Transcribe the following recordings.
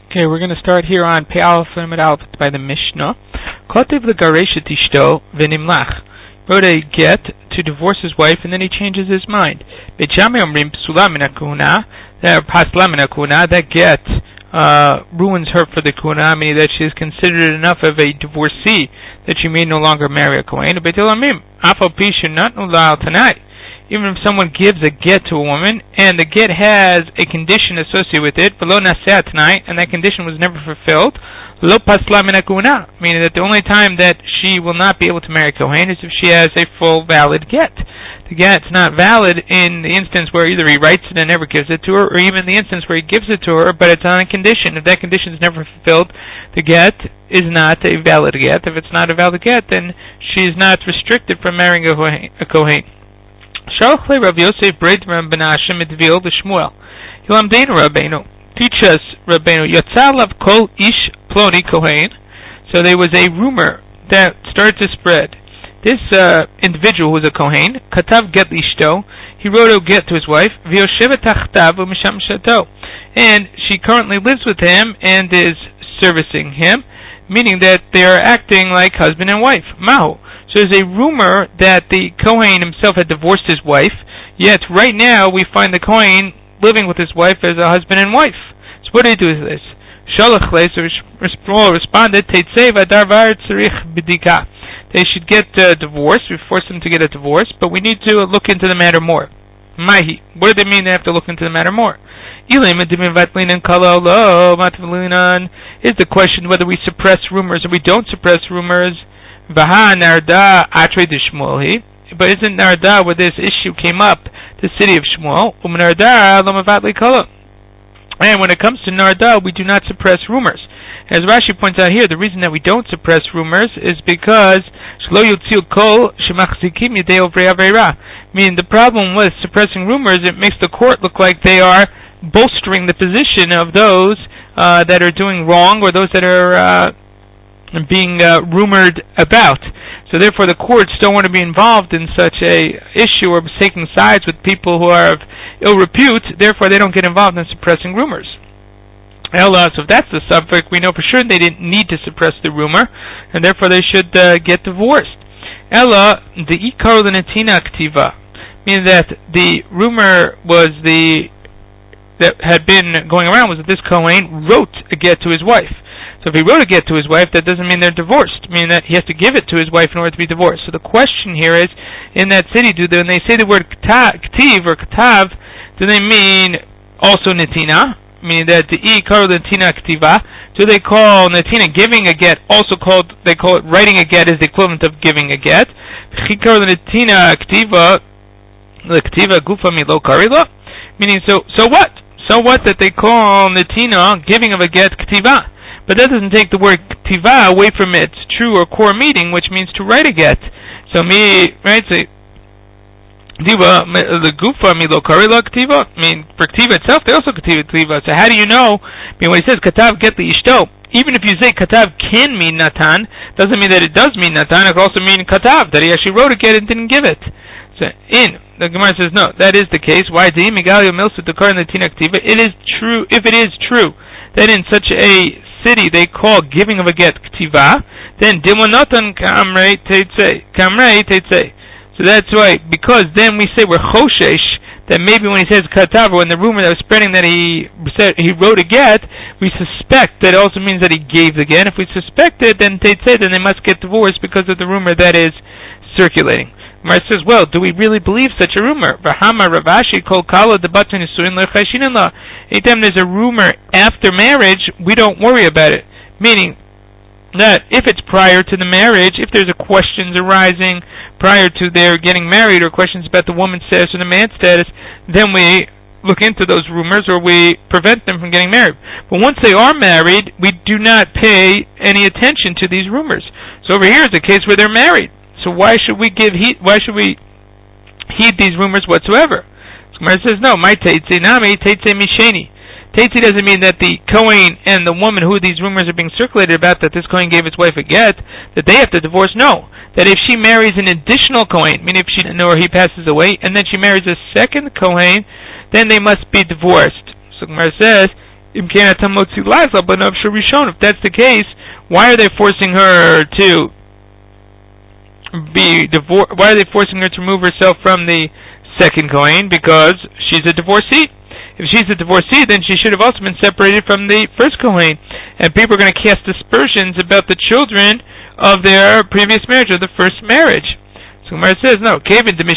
Okay, we're going to start here on Pei Aleph Lamed Aleph by the Mishnah. Kotev l'gareshet ishto v'nimlach. Wrote a get to divorce his wife, and then he changes his mind. Beit Shammai omrim psula min hakuna, pasla min hakuna. That get ruins her for the kuna, meaning that she is considered enough of a divorcee that she may no longer marry a kohen. Beit Hillel omrim afal pi shenatnu la'al tanai. Even if someone gives a get to a woman, and the get has a condition associated with it, below naseh tonight, and that condition was never fulfilled, lo pasla min hakuna, meaning that the only time that she will not be able to marry kohen is if she has a full valid get. The get's not valid in the instance where either he writes it and never gives it to her, or even the instance where he gives it to her, but it's on a condition. If that condition is never fulfilled, the get is not a valid get. If it's not a valid get, then she is not restricted from marrying a kohen. Shalach le Rav Yosef Breid Menashe Midvil v'Shmuel. Hilamdeinu Rabbeinu. Teach us, Rabbeinu. Yatsa lav kol ish ploni kohen. So there was a rumor that started to spread. This individual who was a kohen, katav get lishto. He wrote a get to his wife. V'yoshevet tachtav u'misham shato. And she currently lives with him and is servicing him, meaning that they are acting like husband and wife. Mahu. So there's a rumor that the Kohen himself had divorced his wife, yet right now we find the Kohen living with his wife as a husband and wife. So what do they do with this? Shalach le, so Shmuel responded, Teitzei v'adar v'ar tzarich b'dika. They should get divorced. We force them to get a divorce, but we need to look into the matter more. Mahi. What do they mean they have to look into the matter more? Is the question whether we suppress rumors or we don't suppress rumors. Vaha Narda Atre de Shmuel. But isn't Narda where this issue came up, the city of Shmuel? And when it comes to Narda, we do not suppress rumors. As Rashi points out here, the reason that we don't suppress rumors is because meaning the problem with suppressing rumors, it makes the court look like they are bolstering the position of those that are doing wrong or those that are being rumored about. So therefore the courts don't want to be involved in such a issue or taking sides with people who are of ill repute. Therefore they don't get involved in suppressing rumors. So if that's the subject, we know for sure they didn't need to suppress the rumor, and therefore they should get divorced. Ella, the ikar l'netina aktiva, meaning that the rumor was that had been going around was that this Kohen wrote a get to his wife. So if he wrote a get to his wife, that doesn't mean they're divorced, meaning that he has to give it to his wife in order to be divorced. So the question here is, in that city, when they say the word ktiv or katav, do they mean also netina, meaning that the ikar netina ktiva? Do they call netina giving a get they call it writing a get is the equivalent of giving a get? Chikar netina ktiva, the ktiva gufa milo karila, meaning so what? So what that they call netina giving of a get ktiva? But that doesn't take the word ktiva away from its true or core meaning, which means to write a get. So diva the gufa milo karila ktiva. I mean, for ktiva itself, they also ktiva. So how do you know? I mean, when he says katav get the ishto, even if you say katav can mean natan, doesn't mean that it does mean natan. It could also mean katav, that he actually wrote a get and didn't give it. So the Gemara says no, that is the case. Why? It is true. If it is true that in such a city they call giving of a get ktiva, then dimonatan kamrei teitzei. So that's why, because then we say we're choshesh that maybe when he says katav, when the rumor that was spreading that he said he wrote a get, we suspect that it also means that he gave the get. If we suspect it, then teitzei, then they must get divorced because of the rumor that is circulating. Mar says, well, do we really believe such a rumor? V'hama Ravashi kol kala debatun nisuin lechashinin la. Anytime there's a rumor after marriage, we don't worry about it. Meaning that if it's prior to the marriage, if there's a questions arising prior to their getting married or questions about the woman's status or the man's status, then we look into those rumors or we prevent them from getting married. But once they are married, we do not pay any attention to these rumors. So over here is a case where they're married. So why should we heed these rumors whatsoever? So Gemara says, no, my teitzei nami, teitzei misheni. Teitzei doesn't mean that the Kohen and the woman who these rumors are being circulated about, that this Kohen gave his wife a get, that they have to divorce. No. That if she marries an additional Kohen, meaning if he passes away, and then she marries a second Kohen, then they must be divorced. So Gemara says, If that's the case, why are they forcing her to be divorced? Why are they forcing her to remove herself from the second Kohen? Because she's a divorcee. If she's a divorcee, then she should have also been separated from the first Kohen. And people are going to cast aspersions about the children of their previous marriage, or the first marriage. So Gemara says, no. No,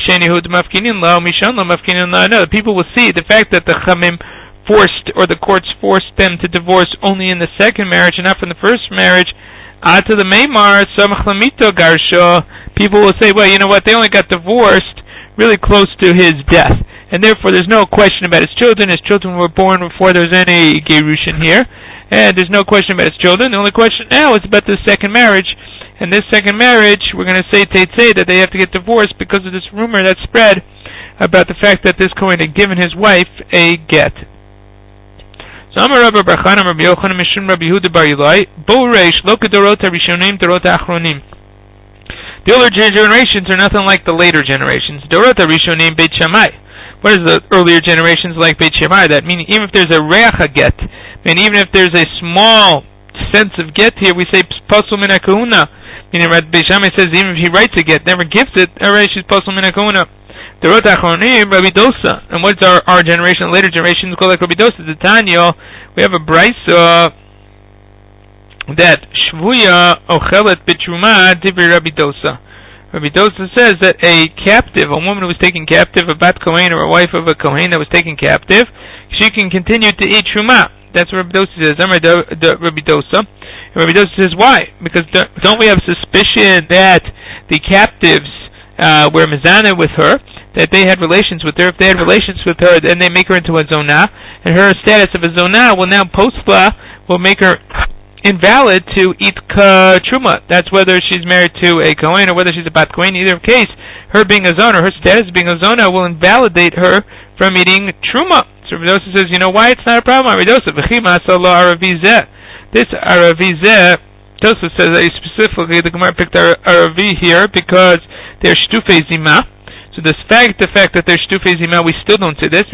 the people will see the fact that the Chamim forced, or the courts forced them to divorce only in the second marriage and not from the first marriage. To the Maimar, people will say, well, you know what, they only got divorced really close to his death, and therefore there's no question about his children. His children were born before there's any Gerushin here, and there's no question about his children. The only question now is about the second marriage, and this second marriage, we're going to say that they have to get divorced because of this rumor that spread about the fact that this Kohen had given his wife a get. So Amar Rabbi Barchana Rabbi Yochanan Mishum Rabbi Yehuda Bar Yilai Bo Reish Lo Kedorot HaRishonim Dorot HaAchronim. The older generations are nothing like the later generations. Dorot HaRishonim Beit Shammai. What is the earlier generations like Beit Shammai? That meaning even if there's a reach get, and even if there's a small sense of get here, we say Pasul Min HaKahuna. Meaning Beit Shammai says even if he writes a get, never gives it, already she's Pasul Min HaKahuna. Dorot HaAchronim, Rabbi Dosa. And what's our generation, later generations called like Rabbi Dosa? The Tanya, we have a brisa that Shvuya Ochelet B'Truma Divri Rabbi Dosa. Rabbi Dosa says that a captive, a woman who was taken captive, a bat Kohen or a wife of a Kohen that was taken captive, she can continue to eat Truma. That's what Rabbi Dosa says. I'm Rabbi Dosa. And Rabbi Dosa says, why? Because don't we have suspicion that the captives were mizana with her, that they had relations with her? If they had relations with her, then they make her into a zonah, and her status of a zonah will now postla will make her invalid to eat truma. That's whether she's married to a Kohen or whether she's a bat Kohen. In either case, her being a zonah, her status being a zonah, will invalidate her from eating truma. So Rabbi Dosa says, you know why it's not a problem? Rabbi Dosa, this Aravizeh, Dosa says that specifically the Gemara picked Aravi here because they're shtufei zima. So the fact that they're shtufei zima, we still don't say this.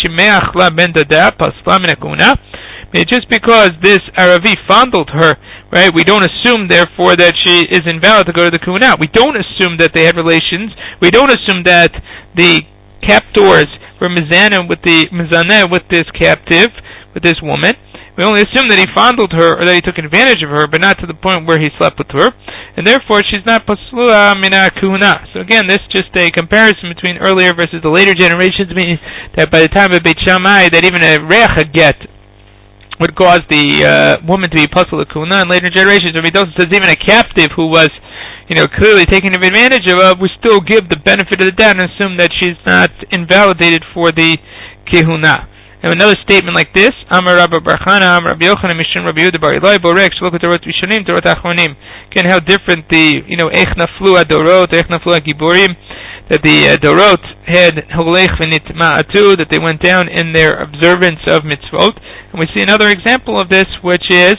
Just because this Aravi fondled her, right? We don't assume, therefore, that she is invalid to go to the Kuna. We don't assume that they had relations. We don't assume that the captors were mizaneh with this captive, with this woman. We only assume that he fondled her, or that he took advantage of her, but not to the point where he slept with her, and therefore she's not paslua mina kuna. So again, this is just a comparison between earlier versus the later generations, meaning that by the time of Beit Shammai, that even a reach get would cause the woman to be pasul kuna. In later generations, Rabbi Dosa says even a captive who was, clearly taken advantage of, we still give the benefit of the doubt and assume that she's not invalidated for the kehuna. And another statement like this, Amar Rabbi Barchana, Amar Rabbi Yochanan, Mishum Rabbi Yehuda Bar Yilai, Borek, Shlok Dorot Rishonim, Dorot Achronim. Again, how different the, Eich Naflu HaDorot, Eich Naflu HaGiborim, that the Dorot had Holech V'Nitma'atu, that they went down in their observance of mitzvot. And we see another example of this, which is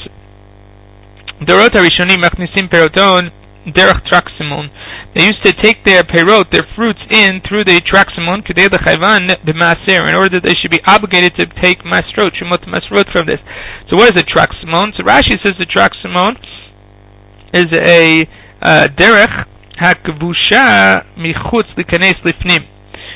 Dorot HaRishonim Machnisim Peroton Derech Traximon. They used to take their perot, their fruits, in through the traximon, kedei l'chayvan b'maser, in order that they should be obligated to take masrot, shumot masrot from this. So what is a traximon? So Rashi says the traximon is a derech hakvusha michutz l'kanes lifnim.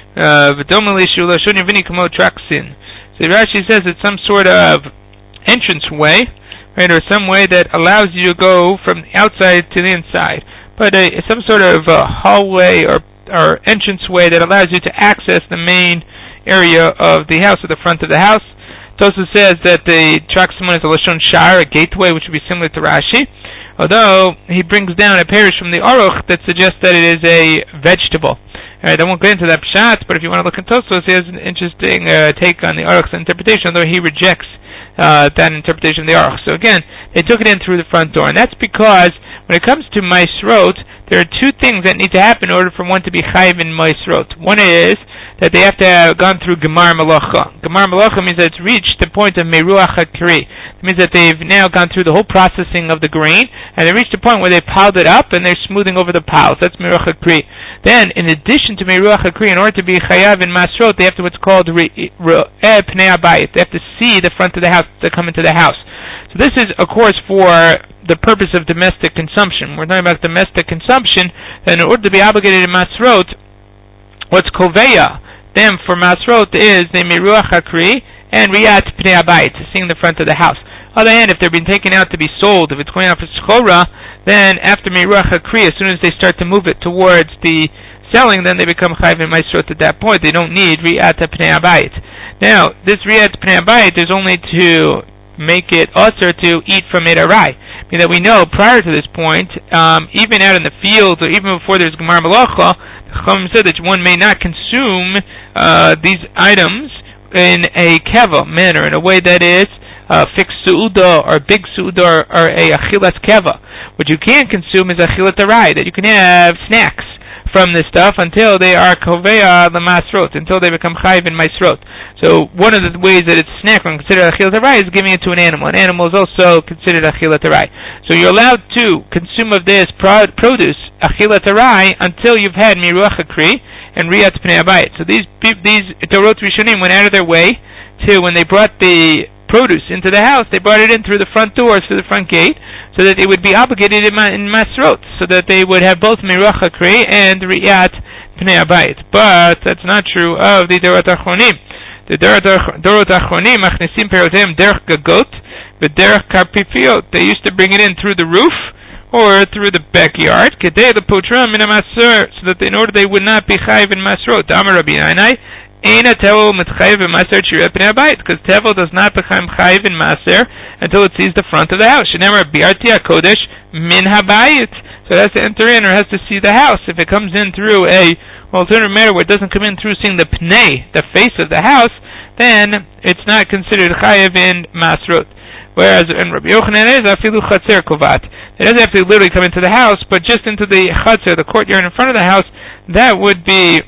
V'dom l'ishu l'shon yavini kamo traxin. So Rashi says it's some sort of entrance way, right, or some way that allows you to go from the outside to the inside. But some sort of hallway or entrance way that allows you to access the main area of the house, or the front of the house. Tosa says that the traximon is a lashon shar, a gateway, which would be similar to Rashi, although he brings down a parish from the Aruch that suggests that it is a vegetable. Alright, I won't get into that pshat, but if you want to look in Tosos, he has an interesting take on the Aruch's interpretation, although he rejects that interpretation of the Aruch. So again, they took it in through the front door, and that's because when it comes to Maisrot, there are two things that need to happen in order for one to be chayiv in Maisrot. One is that they have to have gone through Gemar Malacha. Gemar Malacha means that it's reached the point of Meruach HaKri. It means that they've now gone through the whole processing of the grain, and they reached the point where they piled it up and they're smoothing over the piles. That's Meruach HaKri. Then, in addition to Meruach HaKri, in order to be Chayav in Masrot, they have to what's called Re'eh Pnei Abayit. They have to see the front of the house to come into the house. So this is, of course, for the purpose of domestic consumption. We're talking about domestic consumption, and in order to be obligated in Masrot, what's Koveya them for Masrot is the Meruach HaKri and Riyat Pnei Abayit, seeing the front of the house. On the other hand, if they're being taken out to be sold, if it's going out for Schora, then after Meruach HaKri, as soon as they start to move it towards the selling, then they become Chayiv in Masrot at that point. They don't need Riyat Pnei Abayit. Now, this Riyat Pnei Abayit is only to make it usher to eat from it arai. I mean, that we know prior to this point, even out in the field or even before there's Gemar Malacha, the Chacham said that one may not consume these items in a keva manner, in a way that is fixed su'uda or big su'uda or a achilas keva. What you can consume is achilat arai, that you can have snacks from this stuff until they are koveya the masrot, until they become chayiv in masrot. So one of the ways that it's snack when considered achilat arai is giving it to an animal. An animal is also considered achilat arai. So you're allowed to consume of this produce achilat arai until you've had Meruach HaKri and Riyat Pnei Abayit. So these Torot Rishonim went out of their way to, when they brought the produce into the house, they brought it in through the front doors, through the front gate, so that it would be obligated in Masrot, so that they would have both Meruach HaKri and Riyat Pnei Abayit. But that's not true of the Dorot Achronim. The Dorot Achronim machnesim perotem derech gagot v'derech karpifiot. They used to bring it in through the roof or through the backyard, kedei lepotram min hamasur, so that in order they would not be chayiv in Masrot. Amar Rabbi Yanai, Eina tevel mitchayiv in Maser Shirei Pnei Abayit, because tevel does not become chayiv in Maser until it sees the front of the house. Shenemar biarti hakodesh min habayit. So it has to enter in or has to see the house. If it comes in through a alternative manner where it doesn't come in through seeing the pnei, the face of the house, then it's not considered chayiv in Masrot. Whereas in Rabbi Yochanan is afilu chatzer kovat. It doesn't have to literally come into the house, but just into the chatzer, the courtyard in front of the house, that would be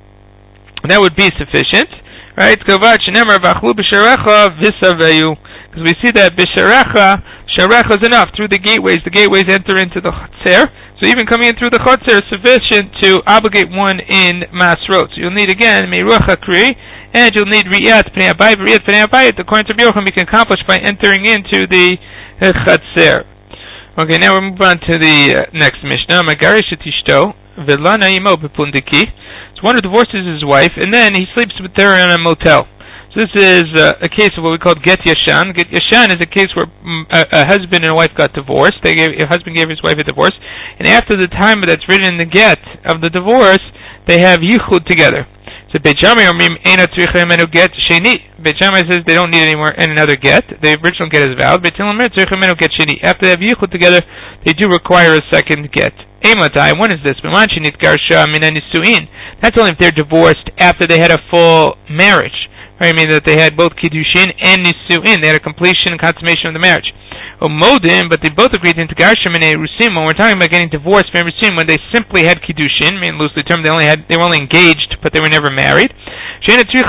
sufficient, right? Kovat shenemar v'achlu b'sharecha v'saveyu, because we see that b'sharecha, sharecha is enough through the gateways. The gateways enter into the chatzer, so even coming in through the chatzer is sufficient to obligate one in Masrot. So you'll need again Meruach HaKri, and you'll need Riyat Pnei Abayit. Riyat Pnei Abayit, according to Rabbi Yochanan, you can accomplish by entering into the chatzer. Okay, now we'll move on to the next Mishnah. Megarish et ishto v'lo na'imo b'pundiki. So one who divorces his wife, and then he sleeps with her in a motel. So this is a case of what we call get yashan. Get yashan is a case where a husband and a wife got divorced. A husband gave his wife a divorce, and after the time that's written in the get of the divorce, they have yichud together. So Beit Shammai omrim eina tzricha menu get sheni. Beit Shammai says they don't need anymore another get. The original get is valid. Beit Hillel omer tzricha menu get sheni. After they have yichud together, they do require a second get. Eimatai, when is this? B'man shenit garsha min hanisuin. That's only if they're divorced after they had a full marriage. Right? I mean that they had both kiddushin and nisuin. They had a completion and consummation of the marriage. Modim, but they both agreed into Garshim and Erusim. When we're talking about getting divorced from Erusim, when they simply had Kiddushin, I mean loosely termed, they were only engaged, but they were never married. In that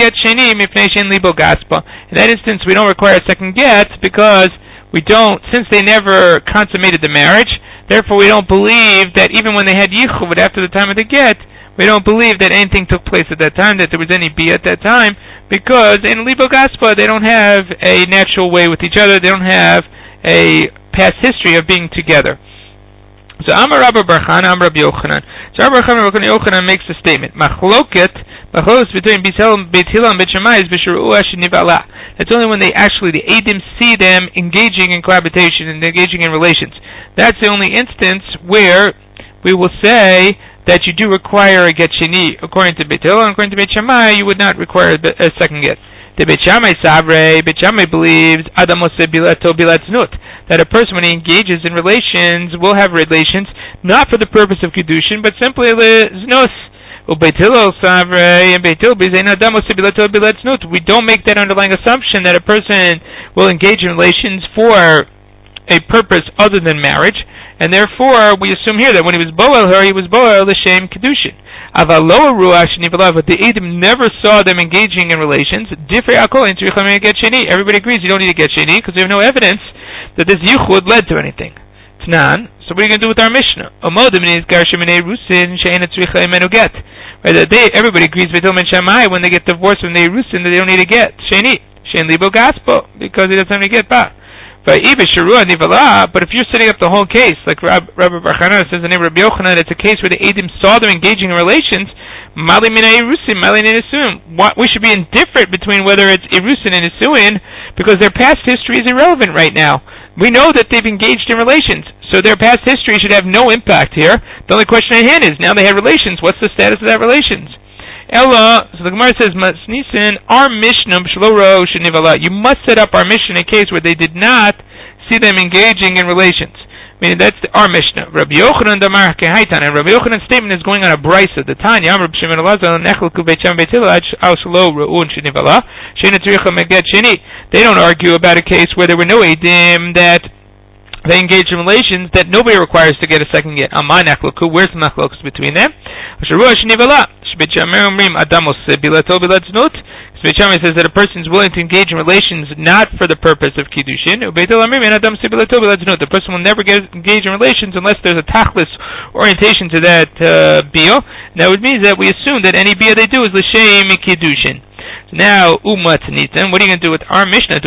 instance, we don't require a second get because since they never consummated the marriage, therefore we don't believe that even when they had Yichud after the time of the get, we don't believe that anything took place at that time, that there was any Bia at that time, because in Libo Gaspa they don't have a natural way with each other, they don't have a past history of being together. So Amar Rabbi Barchan, Amar Rabbi Yochanan. So Rabbi Yochanan makes a statement. Machloket between Beit Hillel and Beit Shammai is b'shiru'ah shenivala. That's only when the Eidim see them engaging in cohabitation and engaging in relations. That's the only instance where we will say that you do require a get sheni. According to Beit Hillel and according to Beit Shammai, you would not require a second get. The Beit Shammai Savrei, Beit Shammai believes Adam Oseh bilato bilatznut, that a person when he engages in relations will have relations not for the purpose of kedushin, but simply leznus. Beit Hillel Savrei and Beit Hillel believes Adam Oseh bilato bilatznut. We don't make that underlying assumption that a person will engage in relations for a purpose other than marriage, and therefore we assume here that when he was boel her, he was boel l'shem kedushin. Avalo ruach shenivala, but the Eidim never saw them engaging in relations. Different akol into get sheni. Everybody agrees you don't need to get sheni because we have no evidence that this yichud led to anything. Tnan. So what are you going to do with our Mishnah? Right, that everybody agrees with Hillman Shammai when they get divorced from the Erusin that they don't need to get sheni. Shein libo gaspo because he doesn't have to get ba. But if you're setting up the whole case, like Rabbi Bar Chana says in the name of Rabbi Yochanan, it's a case where the Eidim saw them engaging in relations. Mali mina Erusin, mali nisuin. We should be indifferent between whether it's Erusin and Nisuin because their past history is irrelevant right now. We know that they've engaged in relations, so their past history should have no impact here. The only question at hand is, now they have relations, what's the status of that relations? Ella, so the Gemara says, Masnisin, our Mishnah, you must set up our Mishnah in a case where they did not see them engaging in relations. Meaning that's our Mishnah. Rabbi Yochanan Damar Kehaitan, and Rabbi Yochanan's statement is going on a brisa. The Tanya, Rabbi Shimon Elazar, Nechelku Beicham Beitilach, Aushlo Ru'un Shenivala, Shena Tzricha Meget Sheni. They don't argue about a case where there were no Eidim that they engaged in relations that nobody requires to get a second get. Amai Nechelku, where's the Nechelkus between them? Shruah Shenivala, Shbeichamer Umrim Adamos Bilato Bilatznut. Beit Shammai says that a person is willing to engage in relations not for the purpose of Kiddushin. The person will never engage in relations unless there's a tachlis orientation to that bia. That would mean that we assume that any bia they do is l'shem Kiddushin. Now, what are you going to do with our Mishnah?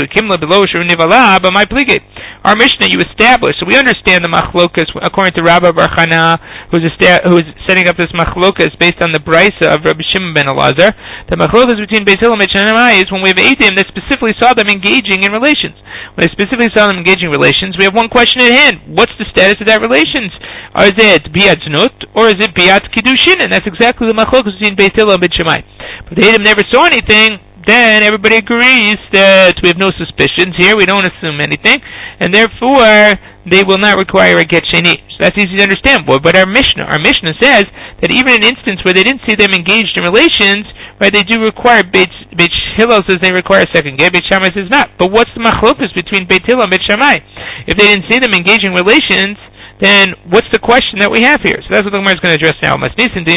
But my pligate. Our Mishnah you establish. So we understand the machlokas according to Rabbi Bar Chana, who's setting up this machlokas based on the brisa of Rabbi Shimon ben Elazar. The machlokas between Beis Hillel and Shammai is when we have Eidim that specifically saw them engaging in relations. When they specifically saw them engaging in relations, we have one question at hand. What's the status of that relations? Is it biat znut or is it biat kiddushin? And that's exactly the machlokas between Beis Hillel and Shammai. But the Eidim never saw anything. Then everybody agrees that we have no suspicions here, we don't assume anything, and therefore they will not require a get sheni. So that's easy to understand. But our Mishnah says that even in an instance where they didn't see them engaged in relations, right, they do require, Beit Hillel says they require a second get, Beit Shammai says not. But what's the machlokas between Beit Hillel and Beit Shammai? If they didn't see them engaging in relations, then what's the question that we have here? So that's what the Gemara is going to address now. But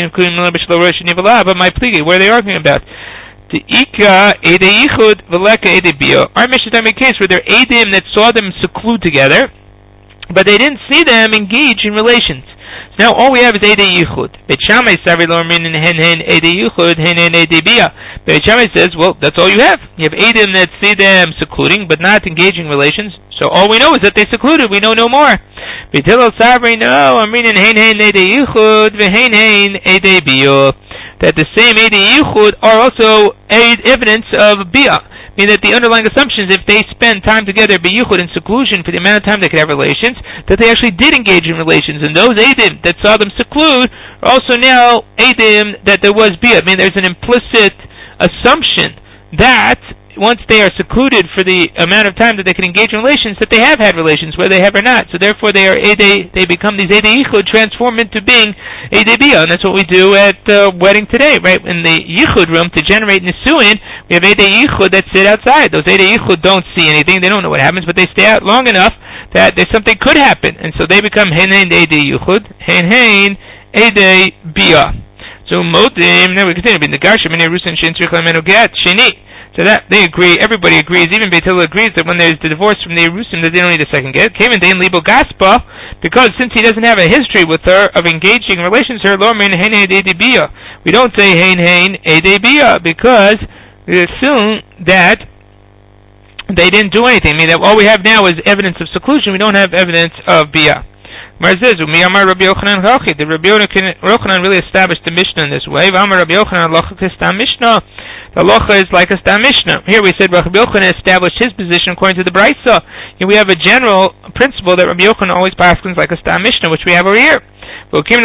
my pligi, what are they arguing about? The Ika Ede Yichud Veleka Ede Bio. Our Mishnah is a case where there are Eidim that saw them seclude together, but they didn't see them engage in relations. So now all we have is Ede Yichud. Beit Shammai Savi Lormin and Hen Ede Yichud Hen Ede Bia. Beit Shammai says, well, that's all you have. You have Eidim that see them secluding, but not engaging in relations. So all we know is that they secluded. We know no more. Beit Hillel Savri, no, Amrin and Hen Ede Yichud Hen Ede Bia. That the same Eid Yichud are also evidence of Bia. Meaning that the underlying assumption is if they spend time together B'yichud in seclusion for the amount of time they could have relations, that they actually did engage in relations. And those Eidim that saw them seclude are also now Eidim that there was Bia. I mean, there's an implicit assumption that once they are secluded for the amount of time that they can engage in relations, that they have had relations, whether they have or not. So therefore they become these Eidei Yichud, transform into being Eidei Bia. And that's what we do at wedding today, right? In the Yichud room, to generate Nisuin, we have Eidei Yichud that sit outside. Those Eidei Yichud don't see anything, they don't know what happens, but they stay out long enough that there's something could happen. And so they become Hein Eidei Yichud, Hein Eidei Bia. So Modim, now we continue, the Garshim, Rusin, Shin, Tzricha, Menogat, Sheni. So that they agree, everybody agrees, even Beit Hillel agrees that when there's the divorce from the Yerusim that they don't need a second get. Came in Dain Libo Gaspa, because since he doesn't have a history with her of engaging in relations with her, Lormin Hein Ede Bia. We don't say Hein Ede Bia because we assume that they didn't do anything. I mean, that all we have now is evidence of seclusion, we don't have evidence of Bia. Marziz, Umiyamar Rabbi Yochanan Chachi. The Rabbi Yochanan really established the Mishnah in this way. V'amar Rabbi Yochanan Locha Kistam Mishnah. The Locha is like a Stam Mishnah. Here we said Rabbi Yochanan established his position according to the Brisa. Here we have a general principle that Rabbi Yochanan always paskins like a Stam Mishnah, which we have over here. We say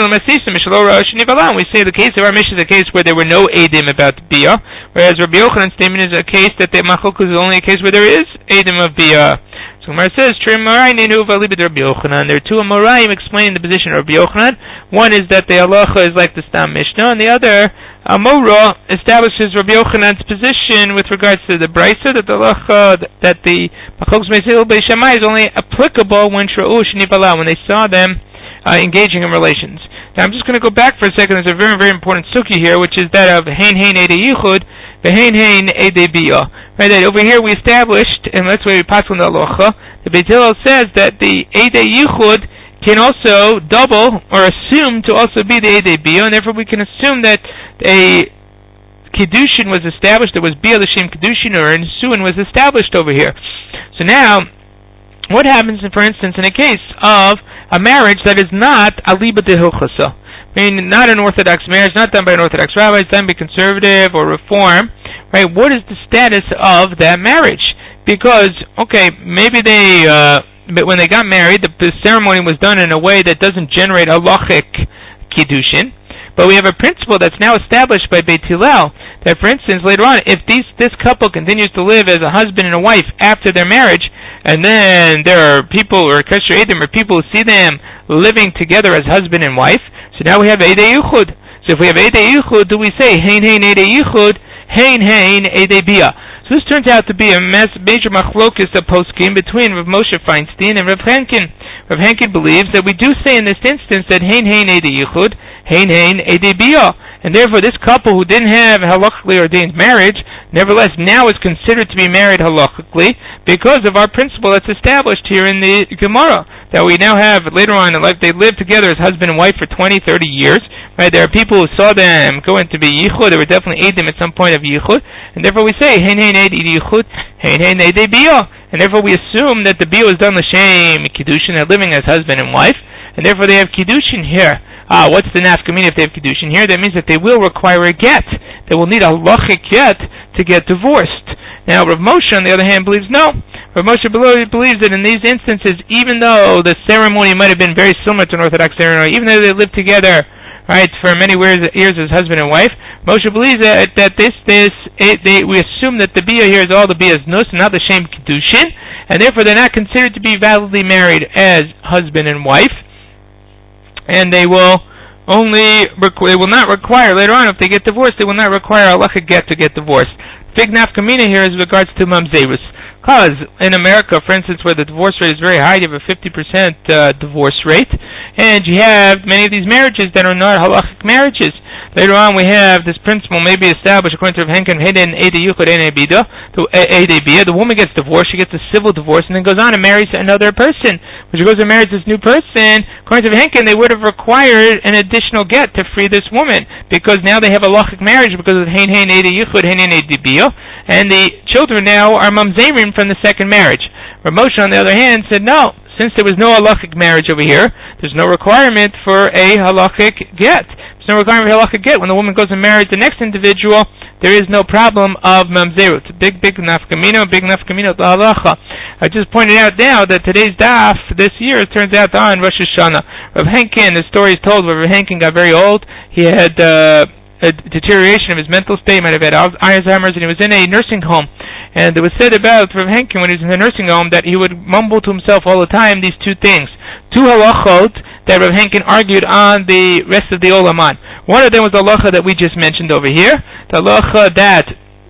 the case of our Mishnah is a case where there were no Eidim about Bia, whereas Rabbi Yochanan's statement is a case that the Machlok is only a case where there is Eidim of Bia. So Gemara says, there are two Amoraim explaining the position of Rabbi Yochanan. One is that the halacha is like the Stam Mishnah, and the other, Amora, establishes Rabbi Yochanan's position with regards to the Brisa, that the halacha, that the Machlokes Beis Shammai is only applicable when Shra'u Shnivala, when they saw them engaging in relations. Now I'm just going to go back for a second. There's a very, very important sukhi here, which is that of hein ede yichud, ve'hein ede biyah. Right, that over here we established, and that's why we pass on the halacha. The Beit Hillel says that the ede yichud can also double or assume to also be the ede biyah, and therefore we can assume that a Kiddushin was established, there was Biyah L'Shem Kiddushin, or a Nisuin was established over here. So now, what happens, for instance, in a case of a marriage that is not Aliba de Hilchasa? I mean, not an Orthodox marriage, not done by an Orthodox rabbi, it's done by conservative or reform, right? What is the status of that marriage? Because, okay, maybe but when they got married, the ceremony was done in a way that doesn't generate halachic Kiddushin. But we have a principle that's now established by Beit Hillel that, for instance, later on, if this couple continues to live as a husband and a wife after their marriage, and then there are people, or Kesher Edim, or people who see them living together as husband and wife, so now we have Ede Yichud. So if we have Ede Yichud, do we say Hein Ede Yichud, Hein Ede Biyah? So this turns out to be a major machlokis of poskim between Rav Moshe Feinstein and Rav Henkin. Rav Henkin believes that we do say in this instance that Hein Ede Yichud, Hein Ede Biyah, and therefore this couple who didn't have halakhically ordained marriage, nevertheless now is considered to be married halakhically because of our principle that's established here in the Gemara, that we now have later on in life. They lived together as husband and wife for 20, 30 years, right? There are people who saw them going to be yichud, they were definitely Edim at some point of yichud, and therefore we say Hein Ede Yichud, Hein Ede Biyah, and therefore we assume that the Biyah was done l'shem Kiddushin, they're living as husband and wife, and therefore they have Kiddushin here. What's the nafkamina if they have Kiddushin here? That means that they will require a get. They will need a halachic get to get divorced. Now, Rav Moshe, on the other hand, believes no. Rav Moshe believes that in these instances, even though the ceremony might have been very similar to an Orthodox ceremony, even though they lived together, right, for many years as husband and wife, Moshe believes that we assume that the biyah here is all the biyah's nus, not the shem Kiddushin, and therefore they're not considered to be validly married as husband and wife. And they will not require, later on, if they get divorced, they will not require a halachic get to get divorced. Big nafkamina here is with regards to mamzerus. Because in America, for instance, where the divorce rate is very high, you have a 50% divorce rate, and you have many of these marriages that are not halachic marriages. Later on, we have this principle maybe established according to Rav Henkin, the woman gets divorced, she gets a civil divorce, and then goes on and marries another person. When she goes and marries this new person, according to Rav Henkin, they would have required an additional get to free this woman, because now they have a halachic marriage because of Hein Ede Yichud, Hein Ede Biyah, and the children now are mamzerim from the second marriage. Rav Moshe, on the other hand, said no. Since there was no halachic marriage over here, there's no requirement for a halachic get. There's no requirement for a halachic get. When the woman goes and marries the next individual, there is no problem of mamzerut. Big nafkamino to halacha. I just pointed out now that today's daf this year turns out on Rosh Hashanah. Rav Henkin, the story is told where Rav Henkin got very old. He had a deterioration of his mental state, might have had Alzheimer's, and he was in a nursing home. And it was said about Rav Henkin when he was in the nursing home that he would mumble to himself all the time these two things. Two halachot that Rav Henkin argued on the rest of the Olaman. One of them was the halacha that we just mentioned over here. The halacha that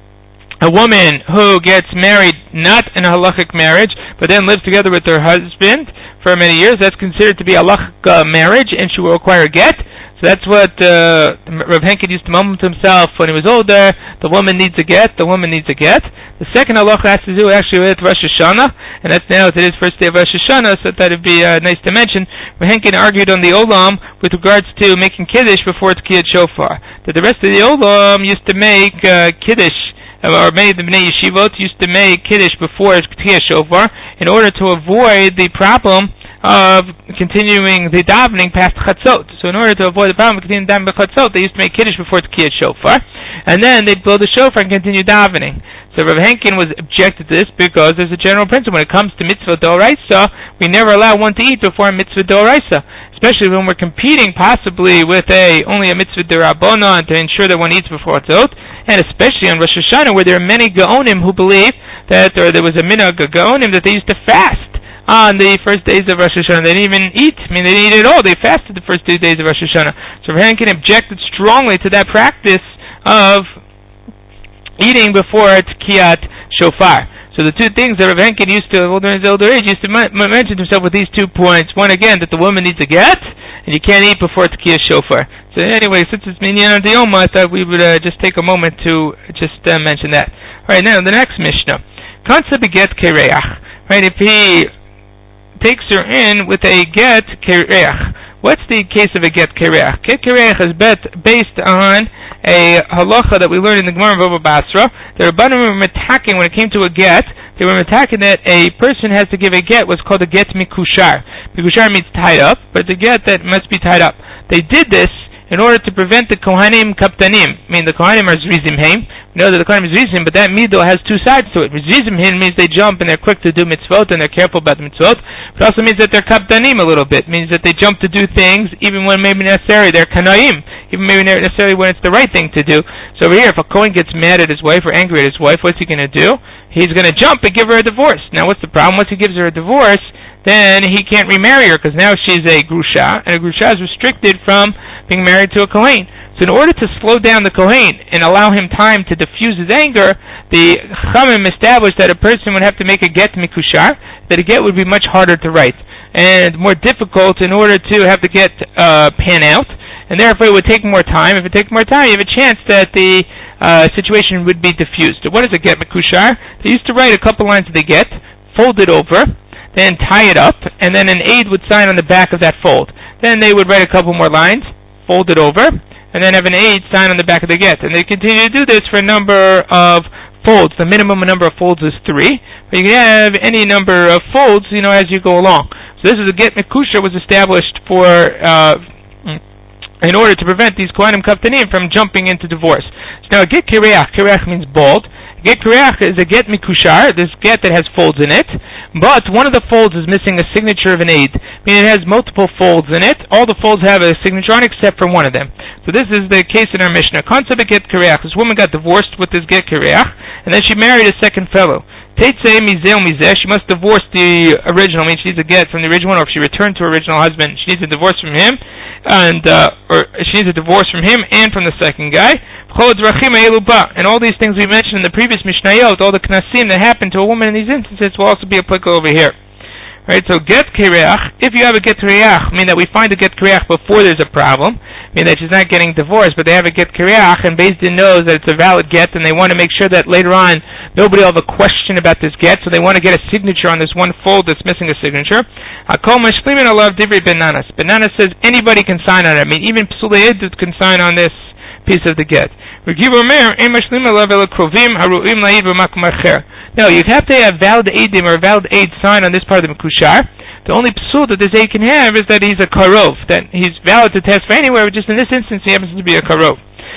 a woman who gets married not in a halachic marriage, but then lives together with her husband for many years, that's considered to be a halachic marriage, and she will require a get. So that's what Rav Henkin used to mumble to himself when he was older. The woman needs a get. The woman needs a get. The second halacha has to do actually with Rosh Hashanah, and that's now today's first day of Rosh Hashanah, so that would be nice to mention. Rav Henkin argued on the Olam with regards to making Kiddush before it's Kiyat Shofar. That the rest of the Olam used to make Kiddush, or many of the Bnei Yeshivot used to make Kiddush before it's Kiyat Shofar in order to avoid the problem of continuing the davening past Chatzot. So in order to avoid the problem of continuing davening past Chatzot, they used to make Kiddush before it's Kiyat Shofar, and then they'd blow the shofar and continue davening. So Rav Henkin was objected to this because there's a general principle when it comes to mitzvah d'oraisa, we never allow one to eat before a mitzvah d'oraisa, especially when we're competing possibly with only a mitzvah d'rabbanan to ensure that one eats before Chatzot, and especially on Rosh Hashanah where there are many Gaonim who believe that, or there was a minhag Gaonim that they used to fast on the first days of Rosh Hashanah. They didn't even eat. I mean, they didn't eat at all. They fasted the first 2 days of Rosh Hashanah. So Rav Henkin objected strongly to that practice of eating before it's Kiyat Shofar. So the two things that Rav Henkin used to, in his older age, used to mention to himself with these 2 points. One, again, that the woman needs a get, and you can't eat before Tekiyah Shofar. So anyway, since it's Minyan Diyoma, I thought we would just take a moment to just mention that. All right, now the next Mishnah. Kansa beget kereach. Right, if he takes her in with a get kereach. What's the case of a get kereach? Get kereach is based on a halacha that we learned in the Gemara of Baba Basra. The Rabbanim were attacking when it came to a get. They were attacking that a person has to give a get what's called a get mikushar. Mikushar means tied up, but the get that must be tied up. They did this in order to prevent the Kohanim Kaptanim. I mean, the Kohanim are Zrizim Heim. We know that the Kohanim is Zrizim, but that mido has two sides to it. Zrizim Heim means they jump and they're quick to do mitzvot and they're careful about the mitzvot. It also means that they're Kaptanim a little bit. It means that they jump to do things even when maybe necessary. They're Kanaim, even maybe not necessarily when it's the right thing to do. So over here, if a Kohen gets mad at his wife or angry at his wife, what's he going to do? He's going to jump and give her a divorce. Now, what's the problem? Once he gives her a divorce, then he can't remarry her because now she's a grusha, and a grusha is restricted from being married to a Kohen. So in order to slow down the Kohen and allow him time to diffuse his anger, the Chachamim established that a person would have to make a get mikushar, that a get would be much harder to write and more difficult in order to have the get pan out, and therefore it would take more time. If it takes more time, you have a chance that the situation would be diffused. So what is a get mikushar? They used to write a couple lines of the get, fold it over, then tie it up, and then an aide would sign on the back of that fold. Then they would write a couple more lines, fold it over, and then have an aide sign on the back of the get. And they continue to do this for a number of folds. The minimum number of folds is 3, but you can have any number of folds, as you go along. So this is a get mikusha was established for in order to prevent these kohanim kaftanim from jumping into divorce. So now a get kireach. Kireach means bald. Get kireach is a get mikushar, this get that has folds in it, but one of the folds is missing a signature of an aide, meaning it has multiple folds in it. All the folds have a signature on except for one of them. So this is the case in our Mishnah. Concept of get kireach. This woman got divorced with this get kireach, and then she married a second fellow. Teitzei mizeh mizeh. She must divorce the original. I mean, she needs a get from the original one, or if she returned to her original husband, she needs a divorce from him, and or she needs a divorce from him and from the second guy. And all these things we mentioned in the previous Mishnayot, all the knasim that happen to a woman in these instances, will also be applicable over here. Right? So get kireach. If you have a get kireach, mean that we find a get kireach before there's a problem, mean that she's not getting divorced, but they have a get kireach, and Beis Din knows that it's a valid get, and they want to make sure that later on nobody will have a question about this get, so they want to get a signature on this one fold that's missing a signature. Hakol mashlimin alav divrei Benanas. Benanas says anybody can sign on it. I mean, even Psulei Edut can sign on this piece of the get. No, you have to have valid eidim or a valid aid sign on this part of the mekushar. The only psul that this aid can have is that he's a karov, that he's valid to testify anywhere, but just in this instance he happens to be a karov.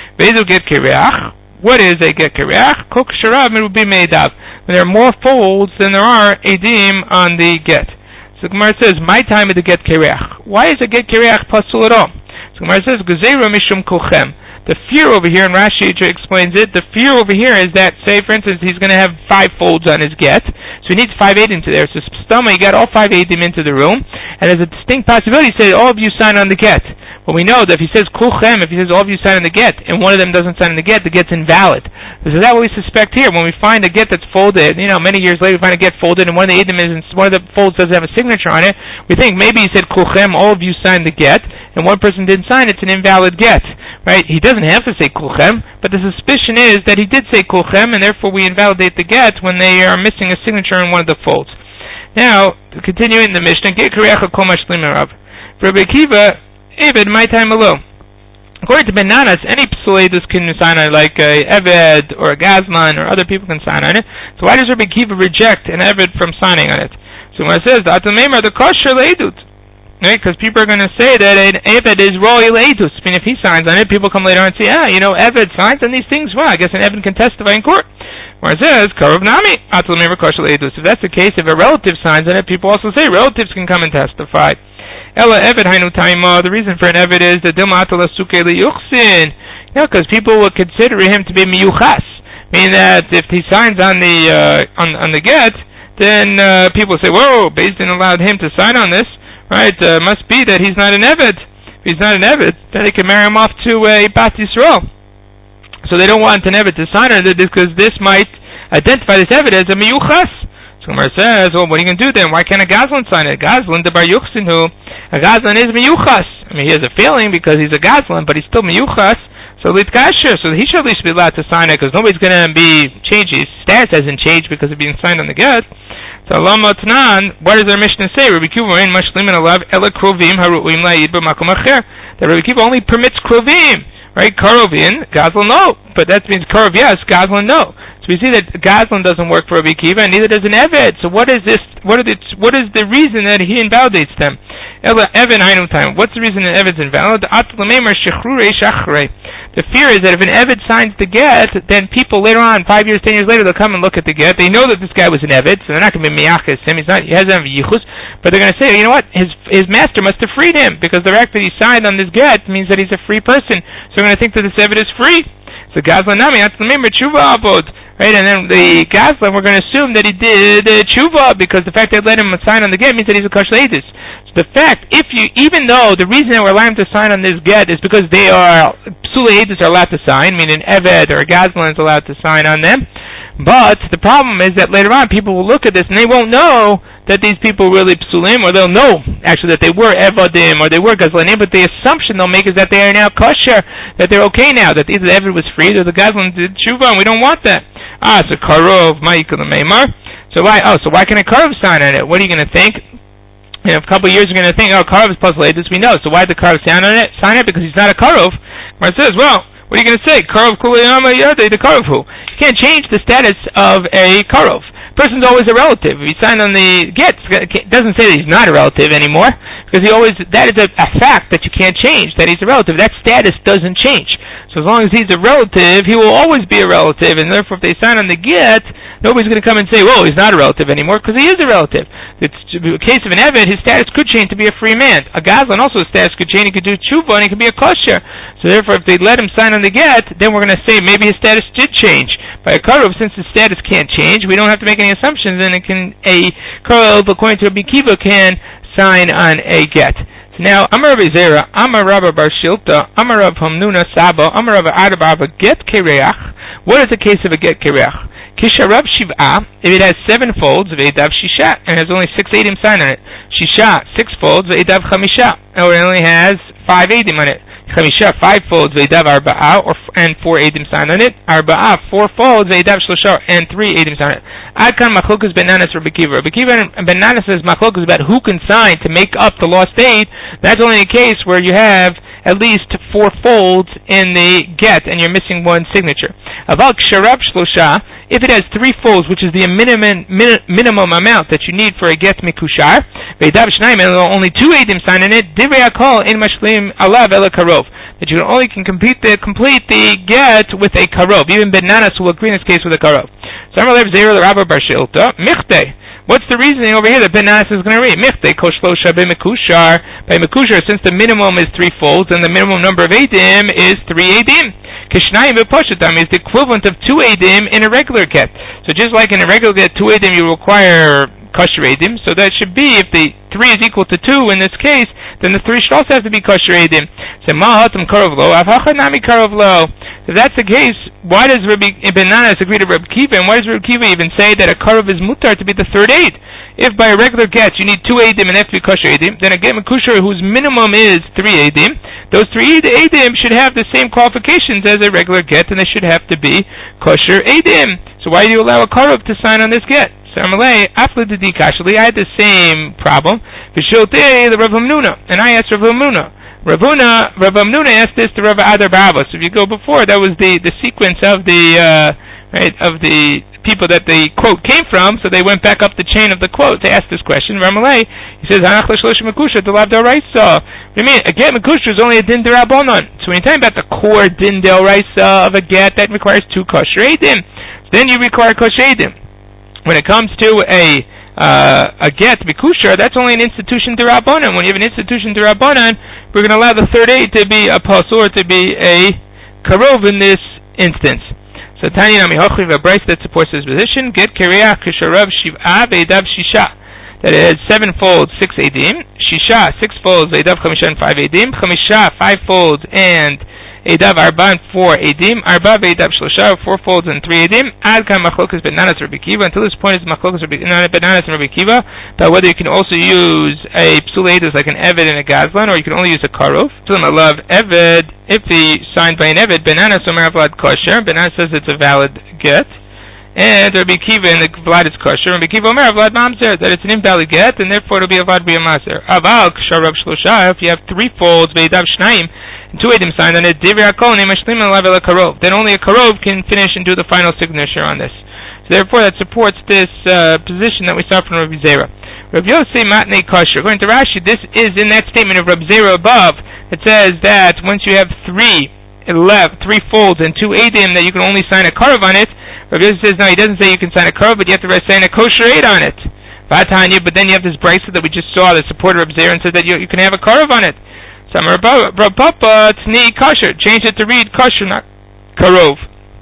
What is a get kireach? Kol k'sharav it would be made of. When there are more folds than there are eidim on the get. So the Gemara says, my time of the get kireach. Why is a get kireach pasul at all? So the Gemara says, Gezeira mishum kolchem. The fear over here, and Rashi explains it, the fear over here is that, say for instance, he's going to have 5 folds on his get, so he needs 5 eidim into there. So stomach, you got all 5 eidim into the room, and there's a distinct possibility, say, all of you sign on the get. But we know that if he says kulchem, if he says all of you sign on the get, and one of them doesn't sign on the get's invalid. So that's what we suspect here. When we find a get that's folded, many years later we find a get folded, and one of the eidim one of the folds doesn't have a signature on it, we think maybe he said kulchem, all of you signed the get, and one person didn't sign it, it's an invalid get. Right? He doesn't have to say kulchem, but the suspicion is that he did say kulchem, and therefore we invalidate the get when they are missing a signature in one of the folds. Now, continuing the Mishnah, get kireach kol mashlim rav. For Rabbi Akiva, Eved, my time alone. According to Benanas, any psuledus can sign on it, like a Eved or a Gazlan or other people can sign on it. So why does Rabbi Akiva reject an Eved from signing on it? So when it says, the kosher leidut. Right? Because people are going to say that an Eved is royal edus. I mean, if he signs on it, people come later on and say, Eved signs on these things. Well, I guess an Eved can testify in court. Where it says, Karov Nami, Atlamim Kosher edus. If that's the case, if a relative signs on it, people also say relatives can come and testify. Ella Eved Hainu Taima. The reason for an Eved is that Dilma Atala Suke Liyuchsin. Because people will consider him to be miyuchas. Meaning that if he signs on the get, then people say, whoa, Beis Din allowed him to sign on this. Right, must be that he's not an Eved. If he's not an Eved, then they can marry him off to a Bat Yisrael. So they don't want an Eved to sign on it because this might identify this Eved as a miyuchas. So Gemara says, well, what are you going to do then? Why can't a Gazlan sign it? Gazlan, the Bar Yuchsin, a Gazlan is miyuchas. I mean, he has a feeling because he's a Gazlan, but he's still Miyuchas. So Litkasher, so he should at least be allowed to sign it because nobody's going to be changed. His status hasn't changed because of being signed on the get. So Lama Tanan, what does our Mishnah say? Rabbi Kiva in Mashlimin Alav Ela Krovim Haruim La'id B'Makom Acher. That Rabbi Kiva only permits Krovim, right? Karovin, Gazlan no, but that means Karov yes, Gazlan no. So we see that Gazlan doesn't work for Rabbi Kiva, and neither does an Eved. So what is this? What is the reason that he invalidates them? Ela Eved Hainu time. What's the reason that Eved's invalid? The fear is that if an Eved signs the get, then people later on, 5 years, 10 years later, they'll come and look at the get. They know that this guy was an Eved, so they're not going to be miyachas him. He hasn't have yichus, but they're going to say, you know what? His master must have freed him because the fact that he signed on this get means that he's a free person. So they're going to think that this Eved is free. So Gazlan nami atzlamim tshuva abod. Right, and then the Gazlan, we're going to assume that he did tshuva because the fact that they let him sign on the get means that he's a kashleidus. So the fact, even though the reason that we're allowing him to sign on this get is because they are psuleidus are allowed to sign, meaning Eved or a Gazlan is allowed to sign on them, but the problem is that later on people will look at this and they won't know that these people were really psulim, or they'll know actually that they were evadim or they were gazlanim, but the assumption they'll make is that they are now kosher, that they're okay now, that either the Eved was freed or the Gazlan did tshuva, and we don't want that. So karov ma'ikul meimar. So why can a karov sign on it? What are you going to think? In a couple of years, you're going to think, karov is puzzle-aidus, we know. So why did the karov sign on it? Because he's not a karov. Mar says, well, what are you going to say? Karov kuliyama yadei the karov who? You can't change the status of a karov. Person's always a relative. If he signed on the get, it doesn't say that he's not a relative anymore, because that is a fact that you can't change, that he's a relative. That status doesn't change. So as long as he's a relative, he will always be a relative, and therefore if they sign on the get, nobody's going to come and say, well, he's not a relative anymore, because he is a relative. It's a case of an Eved, his status could change to be a free man. A Gazlan also, his status could change, he could do tshuva, and he could be a kosher. So therefore, if they let him sign on the get, then we're going to say maybe his status did change. By a karov, since his status can't change, we don't have to make any assumptions, and a karov, according to Rabbi Kiva, can sign on a get. So now, Amar Rabbi Zera, Amar Rabba Bar Shilta, Amar Rav Hamnuna Saba, Amar Rav Adababa, get kereach. What is the case of a get kereach? Kisharab Shiv'a, if it has 7 folds, Ve'edav Shisha, and has only 6 edim sign on it. Shisha, 6 folds, Ve'edav Chamisha, or it only has 5 edim on it. Chamisha, 5 folds, Ve'edav Arba'a, and 4 edim sign on it. Arba'a, 4 folds, Ve'edav Shlosha, and 3 edim sign on it. Adkan Machlokas Ben Nanas Rabbi Kiva. Rabbi Kiva and Ben Nanas says Machlokas about who can sign to make up the lost aid. That's only a case where you have at least 4 folds in the get and you're missing 1 signature. Aval Ksharab Shlosha, if it has 3 folds, which is the minimum amount that you need for a get mikushar, Ve'edav Shnaim, and only 2 edim sign on it, Divrei HaKol in Mashlim Alav Ela Karov. That you only can complete the get with a karov. Even Ben Nanas will agree in this case with a karov. So Amar Lev Zera Rabba Bar Shilta, Michte. What's the reasoning over here that Ben Nanas is going to read? Michte Koshlosha B'Mekushar. By Mekushar, since the minimum is 3 folds and the minimum number of edim is 3 edim. Kishnayim B'Poshatam is the equivalent of 2 edim in a regular get. So just like in a regular get, 2 edim you require kosher edim. So that should be, if the 3 is equal to 2 in this case, then the 3 should also have to be kosher edim. So Mahatam Karov Lo, Avhachanami Karov Lo. If that's the case, why does Rabbi Ben Nanas agree to Rabbi Kiva, and why does Rabbi Kiva even say that a karov is mutar to be the 3rd aid? If by a regular get you need 2 edim and they have to be kosher edim, then a get mekushar whose minimum is 3 edim, those 3 edim should have the same qualifications as a regular get, and they should have to be kosher edim. So why do you allow a karov to sign on this get? So Amalei, after the dikashali, I had the same problem. V'shiltei the Rav Hamnuna, and I asked Rav Hamnuna. Rav Hamnuna asked this to Rav Adar Bava. So if you go before, that was the sequence of the of the people that the quote came from. So they went back up the chain of the quote to ask this question. Ramalei, he says, "Hanach l'shlosh mekusha to lav d'oraisa." I mean, a get mekusha is only a din d'rabanan. So when you're talking about the core din d'oraisa of a get, that requires 2 kosher edim. Then you require kosher edim. When it comes to a get mikushar, that's only an institution d'Rabbanan. When you have an institution d'Rabbanan, we're going to allow the 3rd aid to be a pasur, to be a karov in this instance. So Tanya Nami Hochriv, a brace that supports this position. Get Kiriach Kisharav Shiv'a Ve'edav Shisha. That it has 7 folds, 6 edim. Shisha, 6 folds, Ve'edav Chamisha, and 5 edim. Chamisha, 5 folds, and Eidav Arba and 4 Eidim, Arba Eidav Shlosha, 4 folds and 3 Eidim, Ad Kan Machlokas Benanas Rabbi Kiva. Until this point is Machlokas Benanas and Rabbi Kiva, but whether you can also use a Psul Eidus like an Eved and a Gazlan, or you can only use a Karov. Psulim Alav Eved, if he signed by an Eved, Benanas Omer Vlad Kosher, Benanas says it's a valid get. And Rabbi Kiva and the Vlad is kosher. Rabbi Kiva Omer Vlad Mamzer, that it's an invalid get, and therefore it'll be a Vlad B'Yamaser. Aval Ksharab Shlosha, if you have 3 folds, Veidav Shnaim, and 2 Eidim signed on it, Divri Akol Nemashlim Alav El Karov. Then only a Karov can finish and do the final signature on this. So therefore that supports this position that we saw from Rabbi Zera. Rabbi Yosei Matnei Kosher. According to Rashi, this is in that statement of Rabbi Zera above. It says that once you have 3 folds and 2 Eidim, that you can only sign a Karov on it. Rabbi Yosef says, no, he doesn't say you can sign a Karov, but you have to sign a kosher aid on it. Vatanya, but then you have this brisa that we just saw that supported Rabbi Zera and said that you can have a Karov on it. So Rav Papa, Tzni kosher. Change it to read kosher, not Karov.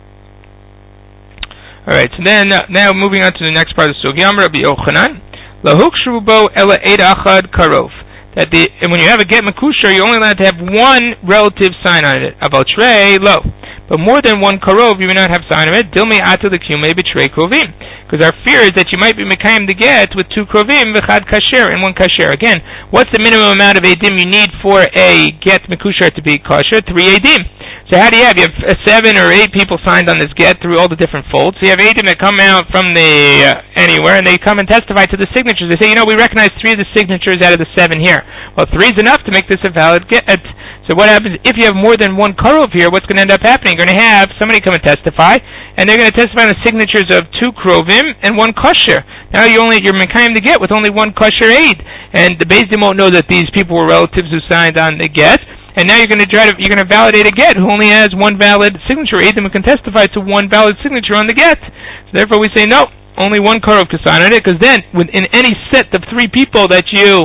Alright, so then, now moving on to the next part of the Sugya, Rabbi Yochanan. Lahuk shrubo ela eid achad Karov. That and when you have a get makusher, you're only allowed to have one relative sign on it. About trey, lo. But more than one karov, you may not have sign of it. Dilme ata l'kume betray krovim, because our fear is that you might be mekayim the get with 2 krovim v'chad kasher and 1 kasher. Again, what's the minimum amount of edim you need for a get mekusher to be kosher? 3 edim. So how do you have? You have 7 or 8 people signed on this get through all the different folds. So you have edim that come out from the anywhere, and they come and testify to the signatures. They say, we recognize 3 of the signatures out of the 7 here. Well, 3 is enough to make this a valid get. So what happens if you have more than one karov here? What's going to end up happening? You're going to have somebody come and testify, and they're going to testify on the signatures of 2 krovim and 1 kosher. Now you're mekayim the get with only 1 kosher aid, and the Beis Din won't know that these people were relatives who signed on the get. And now you're going to validate a get who only has 1 valid signature. Eidim can testify to 1 valid signature on the get. So therefore we say no, only 1 karov can sign on it, because then within any set of 3 people that you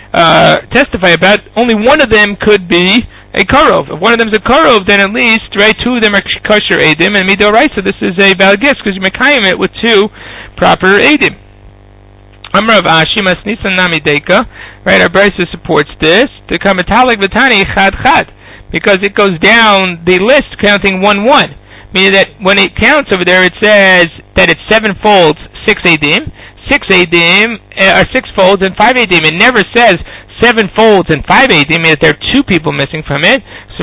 testify about, only one of them could be a karov. If one of them is a karov, then at least 2 of them are kosher edim, and midoraisa, this is a valid gift because you mekayim it with 2 proper edim. Amrav Ashi Masnisan Nami Deka. Right, our brisa supports this. To come metalik v'tani chad chad, because it goes down the list counting 1-1. Meaning that when it counts over there, it says that it's 7 folds, 6 edim. 6 edim are 6 folds and 5 edim. It never says 7 folds and 5 edim. Means there are 2 people missing from it.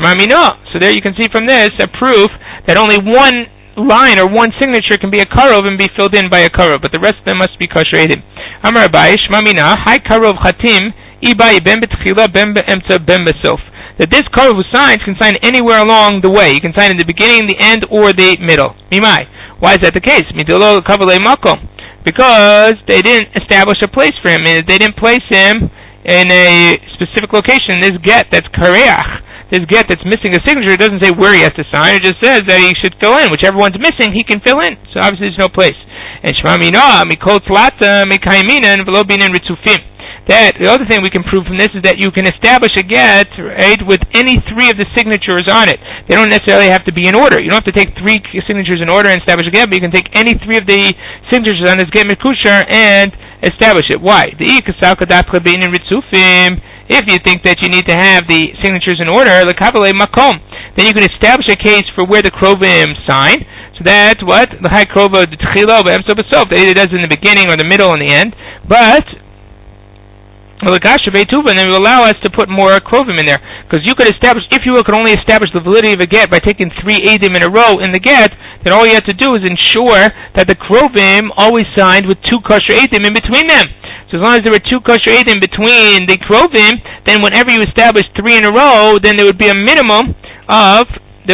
So there you can see from this a proof that only 1 line or 1 signature can be a karov and be filled in by a karov, but the rest of them must be kosher edim. Amar Abaye Shmamina Hai Karov Chatim Ibai Ben Betchila Ben Beemtza Ben Besof. That this karov who signs can sign anywhere along the way. You can sign in the beginning, the end, or the middle. Mimai. Why is that the case? Midolo Kavalei Makom. Because they didn't establish a place for him. They didn't place him in a specific location. This get that's kareach, this get that's missing a signature, it doesn't say where he has to sign. It just says that he should fill in. Whichever one's missing, he can fill in. So obviously there's no place. And Shema Mina, Mikol Tlata, Mikaimina, and Velobin and Ritzufim. That the other thing we can prove from this is that you can establish a get, right, with any 3 of the signatures on it. They don't necessarily have to be in order. You don't have to take 3 signatures in order and establish a get, but you can take any 3 of the signatures on this get mekusher and establish it. Why? If you think that you need to have the signatures in order, then you can establish a case for where the krovim sign. So that's what the high krova the tchila be'emso. Either does in the beginning or the middle and the end, but and then will allow us to put more krovim in there, because you could establish, if you could only establish the validity of a get by taking 3 edim in a row in the get, then all you have to do is ensure that the krovim always signed with 2 kosher edim in between them. So as long as there were 2 kosher edim between the krovim, then whenever you establish 3 in a row, then there would be a minimum of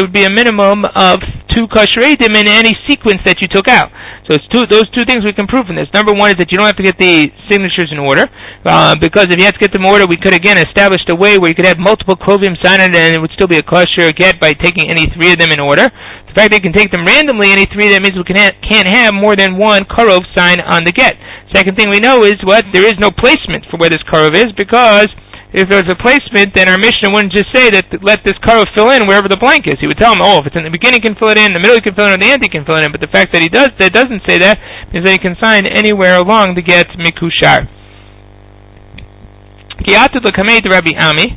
2 kosher edim in any sequence that you took out. So it's those two things we can prove from this. Number 1 is that you don't have to get the signatures in order, because if you had to get them in order, we could again establish a way where you could have multiple krovim sign it, and it would still be a kosher get by taking any 3 of them in order. The fact they can take them randomly, any 3, that means we can't have more than 1 karov sign on the get. Second thing we know is there is no placement for where this karov is, because if there's a placement, then our Mishnah wouldn't just say that let this karov fill in wherever the blank is. He would tell him, if it's in the beginning, he can fill it in the middle, he can fill it in, the end, he can fill it in. But the fact that he doesn't say that means that he can sign anywhere along the get mikushar. Rabbi Ami.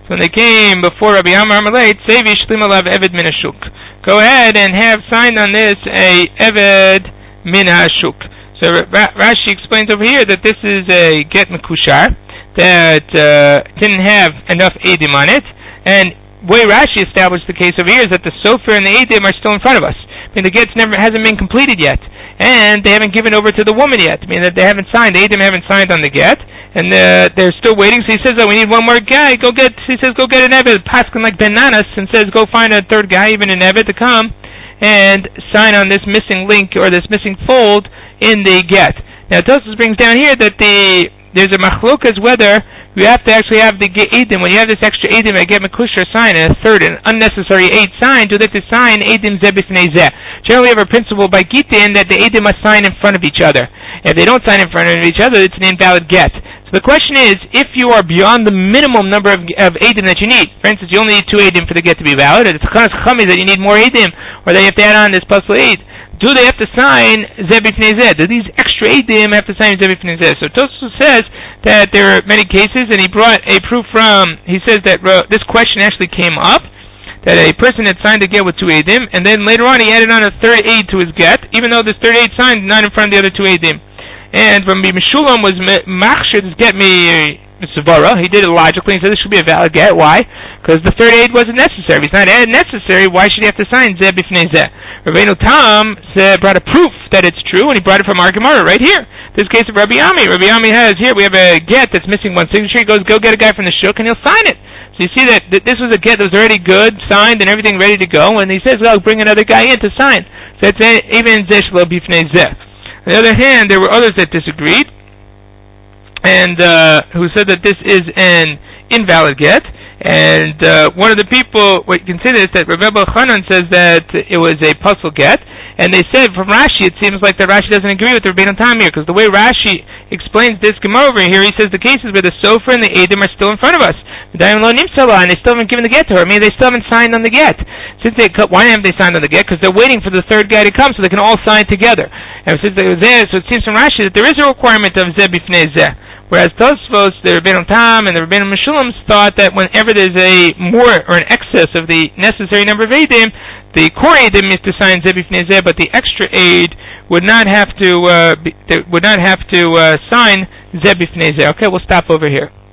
So when they came before Rabbi Amar Amalei, Tzevi Shlim Alav Eved Min HaShuk. Go ahead and have signed on this a Eved Min HaShuk. So Rashi explains over here that this is a get mekushar that didn't have enough edim on it, and the way Rashi established the case over here is that the sofer and the edim are still in front of us. I mean, the get hasn't been completed yet, and they haven't given over to the woman yet. I mean, that they haven't signed. The edim haven't signed on the get, and they're still waiting. So he says, "Oh, we need one more guy. He says, go get an eved, paskin like bananas, and says, go find a third guy, even an eved, to come and sign on this missing link or this missing fold in the get." Now, Tosfos brings down here that there's a machlokas whether you have to actually have the edim. When you have this extra edim, I get mekushar sign and a third, an unnecessary aid sign, do they have to sign edim zeh b'fnei zeh? Generally, we have a principle by Gitin that the edim must sign in front of each other. If they don't sign in front of each other, it's an invalid get. So the question is, if you are beyond the minimum number of edim that you need, for instance, you only need 2 edim for the get to be valid, and it's chanas chacham that you need more edim, or that you have to add on this plus aid. Do they have to sign zeh b'fnei zeh? Do these extra edim have to sign zeh b'fnei zeh? So Tosfos says that there are many cases, and he brought a proof from, he says that this question actually came up, that a person had signed a get with 2 edim, and then later on he added on a third aid to his get, even though this third aid signed not in front of the other 2 edim. And when Meshulam was machshir to get me Svara, he did it logically and said this should be a valid get. Why? Because the third aid wasn't necessary. If it's not necessary, why should he have to sign zeh b'fnei zeh? Rabbeinu Tam brought a proof that it's true, and he brought it from our Gemara right here. This case of Rabbi Ami. Rabbi Ami has here, we have a get that's missing one signature. He goes, go get a guy from the shuk and he'll sign it. So you see that this was a get that was already good, signed, and everything ready to go, and he says, well, bring another guy in to sign. So it's even zeh shelo b'fnei zeh. On the other hand, there were others that disagreed, and who said that this is an invalid get. And one of the people, what you can say is that Rav Chanan says that it was a puzzle get, and they said from Rashi, it seems like that Rashi doesn't agree with Rabbeinu Tam here, because the way Rashi explains this Gemara over here, he says the cases where the sofer and the edim are still in front of us, and they still haven't given the get to her. I mean, they still haven't signed on the get. Why haven't they signed on the get? Because they're waiting for the third guy to come so they can all sign together. And since they were there, so it seems from Rashi that there is a requirement of zeh b'fnei zeh. Whereas Tosfos, the Rabbeinu Tam, and the Rabbeinu Meshulam thought that whenever there's a more or an excess of the necessary number of edim, the core edim is to sign zeh b'fnei zeh, but the extra aid would not have to sign zeh b'fnei zeh. Okay, we'll stop over here.